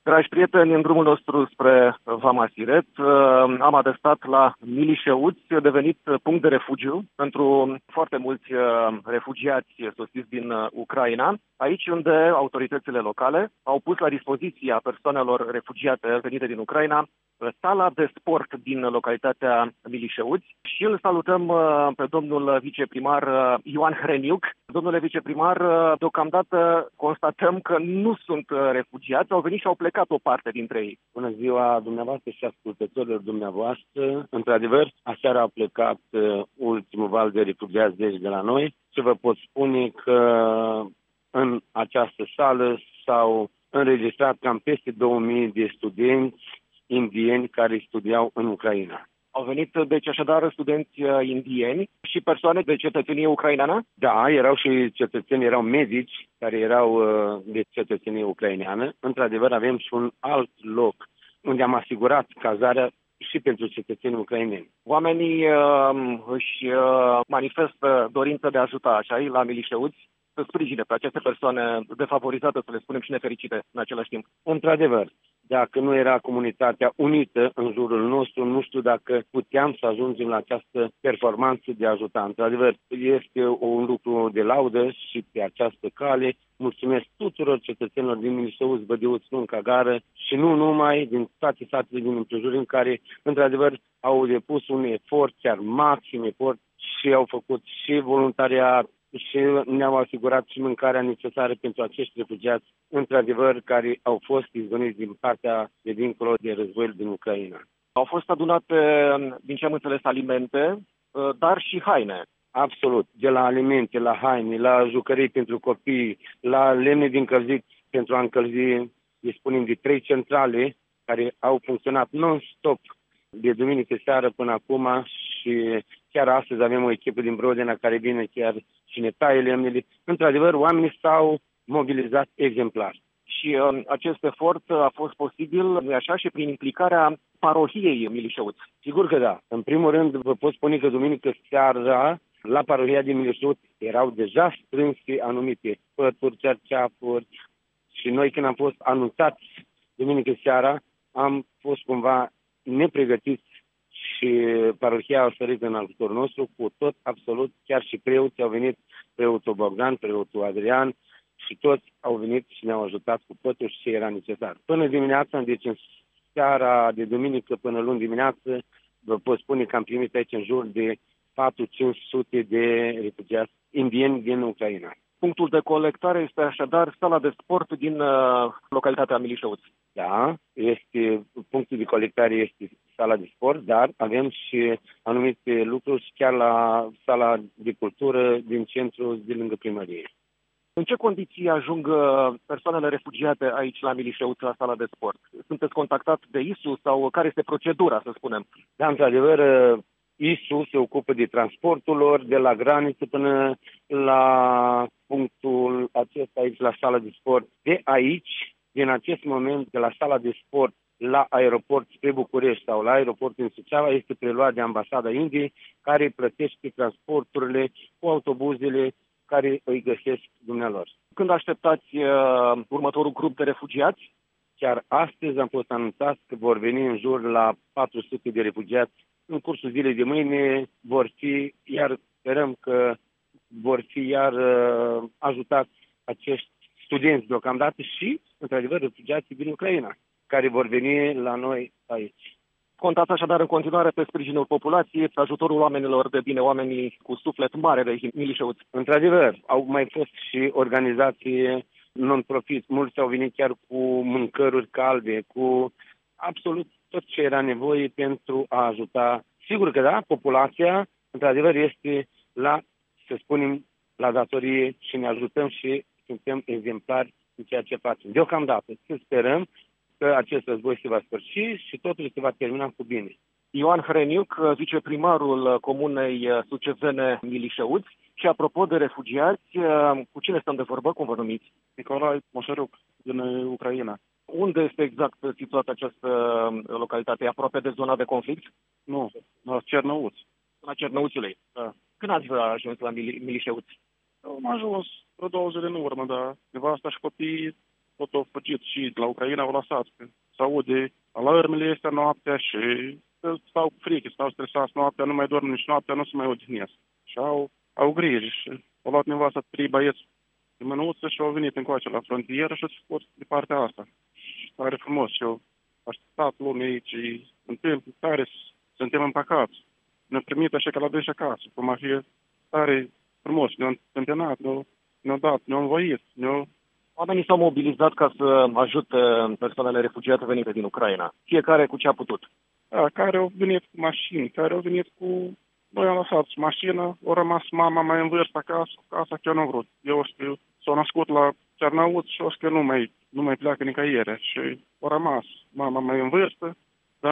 Dragi prieteni, în drumul nostru spre Vama Siret am adăstat la Milișeuți, devenit punct de refugiu pentru foarte mulți refugiați sosiți din Ucraina, aici unde autoritățile locale au pus la dispoziția persoanelor refugiate venite din Ucraina sala de sport din localitatea Milișeuți și îl salutăm pe domnul viceprimar Ioan Hreniuc. Domnule viceprimar, deocamdată constatăm că nu sunt refugiați, au venit și au plecat o parte dintre ei. Bună ziua dumneavoastră și ascultătorilor dumneavoastră. Într-adevăr, aseară a plecat ultimul val de refugiați de la noi și vă pot spune că în această sală s-au înregistrat cam peste 2000 de studenți indieni care studiau în Ucraina. Au venit, deci, așadar, studenți indieni și persoane de cetățenie ucraineană? Da, erau și cetățeni, erau medici care erau de cetățenie ucraineană. Într-adevăr, avem și un alt loc unde am asigurat cazarea și pentru cetățenii ucraineni. Oamenii își manifestă dorință de a ajuta, așa, la Milișeuți, să sprijine pe aceste persoane defavorizate, să le spunem, și nefericite în același timp. Într-adevăr, dacă nu era comunitatea unită în jurul nostru, nu știu dacă puteam să ajungem la această performanță de a ajuta. Într-adevăr, este un lucru de laudă și pe această cale mulțumesc tuturor cetățenilor din Milișeuți, Bădeuț, Lunca, Gară și nu numai, din toate satele din împrejurim, care, într-adevăr, au depus un efort, chiar maxim efort, și au făcut și voluntariat, și ne-au asigurat și mâncarea necesară pentru acești refugiați, într-adevăr, care au fost izgoniți din partea de dincolo de războiul din Ucraina. Au fost adunate, din ce am înțeles, alimente, dar și haine. Absolut. De la alimente, la haine, la jucării pentru copii, la lemne de încălzit pentru a încălzi, dispunem de 3 centrale care au funcționat non-stop de duminică seară până acum și chiar astăzi avem o echipă din Brodena care vine chiar și ne taie lemnele. Într-adevăr, oamenii s-au mobilizat exemplar. Și acest efort a fost posibil, nu-i așa, și prin implicarea parohiei Milișeuți. Sigur că da. În primul rând, vă pot spune că duminică seara, la parohia din Milișeuți, erau deja strânse anumite pături, cerceafuri și noi, când am fost anunțați duminică seara, am fost cumva nepregătiți și parohia a sărit în ajutorul nostru cu tot, absolut, chiar și preoții au venit, preotul Bogdan, preotul Adrian și toți au venit și ne-au ajutat cu totul și ce era necesar. Până dimineața, deci în seara de duminică până luni dimineață, vă pot spune că am primit aici în jur de 400-500 de refugiați indieni din Ucraina. Punctul de colectare este așadar sala de sport din localitatea Milișeuți. Da, punctul de colectare este sala de sport, dar avem și anumite lucruri și chiar la sala de cultură din centru de lângă primărie. În ce condiții ajung persoanele refugiate aici la Milișeuți, la sala de sport? Sunteți contactat de ISU sau care este procedura, să spunem? Da, într-adevăr, ISU se ocupă de transportul lor de la graniță până la punctul acesta aici, la sala de sport. De aici, din acest moment, de la sala de sport la aeroport spre București sau la aeroportul în Suceava, este preluat de Ambasada Indiei, care plătește transporturile cu autobuzele care îi găsesc dumnealor. Când așteptați următorul grup de refugiați? Chiar astăzi am fost anunțat că vor veni în jur la 400 de refugiați. În cursul zilei de mâine vor fi, iar sperăm că vor fi iar ajutați acești studenți deocamdată și, într-adevăr, refugiații din Ucraina, care vor veni la noi aici. Contați așadar în continuare pe sprijinul populației, pe ajutorul oamenilor de bine, oamenii cu suflet mare de Milișeuți. Într-adevăr, au mai fost și organizații non-profit. Mulți au venit chiar cu mâncăruri calde, cu absolut tot ce era nevoie pentru a ajuta. Sigur că da, populația, într-adevăr, este să spunem, la datorie și ne ajutăm și suntem exemplari în ceea ce facem. Deocamdată, să sperăm că acest război se va sfârși și totul se va termina cu bine. Ioan Hreniuc, viceprimarul comunei sucevene Milișeuți. Și apropo de refugiați, cu cine stăm de vorbă, cum vă numiți? Nicolae Moșăruc, din Ucraina. Unde este exact situată această localitate? E aproape de zona de conflict? Nu, la Cernăuți. La Cernăuțiului. Da. Când ați ajuns la Milișeuți? Am ajuns vreo 2 zile în urmă, dar nevasta și copiii tot au fugit și la Ucraina au lăsat. Se aude alarmele astea noaptea și stau cu frică, stau stresați noaptea, nu mai dorm nici noaptea, nu se mai odihnesc. Și au grijă și au luat nevastă 3 băieți de mânuță și au venit încoace la frontieră și au fost de partea asta. Tare frumos și au așteptat lumea aici, în timp tare suntem împăcați. Ne-au primit așa că la deci acasă, cum ar fi tare frumos, ne-au întâmpinat, ne-au dat, ne-au învoit, Oamenii s-au mobilizat ca să ajute persoanele refugiate venite din Ucraina, fiecare cu ce a putut. Da, care au venit cu mașini, care au venit cu... Noi am lăsat mașina, au rămas mama mai în vârstă acasă, casa chiar nu a vrut. Eu știu, s-au născut la Cernăuți și o că nu mai pleacă nicăieri. Și au rămas mama mai în vârstă, dar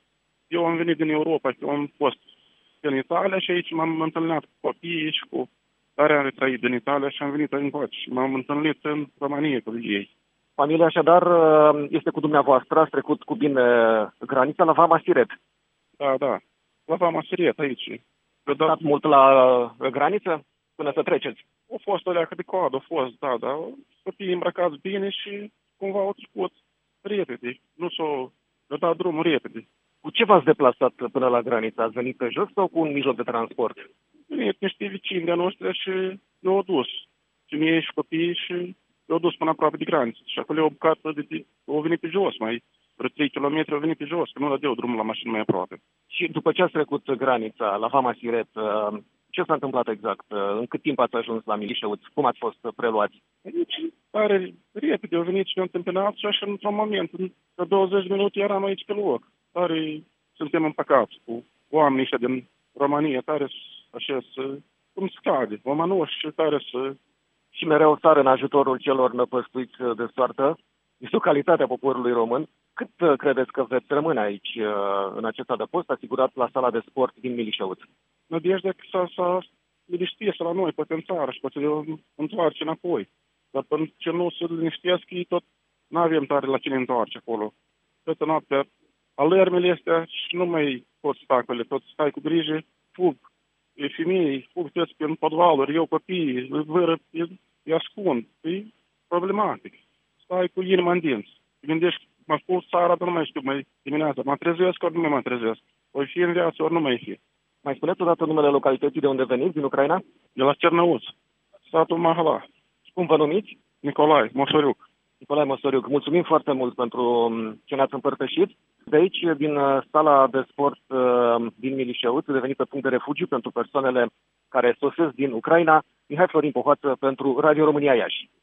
eu am venit din Europa, eu am fost în Italia și aici m-am întâlnit cu copiii și cu tare am trăit din Italia și am venit încoace și m-am întâlnit în România cu ei. Familia așadar este cu dumneavoastră, ați trecut cu bine granița la Vama Siret. Da. La Vama Siret aici. Stați mult la graniță până să treceți? A fost o leacă de coadă, da. Copiii îmbrăcați bine și cumva au trecut repede. Nu s-au dat drumul repede. Cu ce v-ați deplasat până la graniță? Ați venit pe jos sau cu un mijloc de transport? Venit niște vecini de-a noștri și i-au dus. Și mie și copiii și i-au dus până aproape de graniță. Și acolo o bucată au venit pe jos, mai vreo 3 km au venit pe jos, că nu dădeau drumul la mașină mai aproape. Și după ce ați trecut granița la Vama Siret, ce s-a întâmplat exact? În cât timp ați ajuns la Milișăuți? Cum ați fost preluați? Deci, tare repede au venit și ne-au întâmpinat și așa într-un moment, în 20 de minute eram aici pe loc. Tare suntem împăcați cu oamenii ăștia din România, tare așa cum se cade, omanoși și tare să... Și mereu sară în ajutorul celor năpăstuiți de soartă, este o calitate a poporului român. Cât credeți că veți rămâne aici, în acest adăpost, asigurat la sala de sport din Milișăuți? Nădejdea că să liniștească la noi, poate în țară și poate întoarce înapoi. Dar până ce nu se liniștească, ei tot nu avem tare la cine întoarce acolo. Toată noaptea, alermele astea și nu mai poți sta acolo, tot stai cu grijă, fug. E femei, fug toți pe podvaluri, eu copiii, vără, îi ascund. E problematic. Stai cu inima în dinți. Te gândești, mă spun seara, dar nu mai știu, mai dimineața, mă trezesc ori nu mai mă trezesc. Ori fi în viață, ori nu mai fi. Mai spuneți odată numele localității de unde veniți, din Ucraina? De la Cernăuți, satul Mahala. Cum vă numiți? Nicolae Moșoriuc. Nicolae Moșoriuc, mulțumim foarte mult pentru ce ne-ați împărtășit. De aici, din sala de sport din Milișăuți, devenită punct de refugiu pentru persoanele care sosesc din Ucraina, Mihai Florin Pohoață pentru Radio România Iași.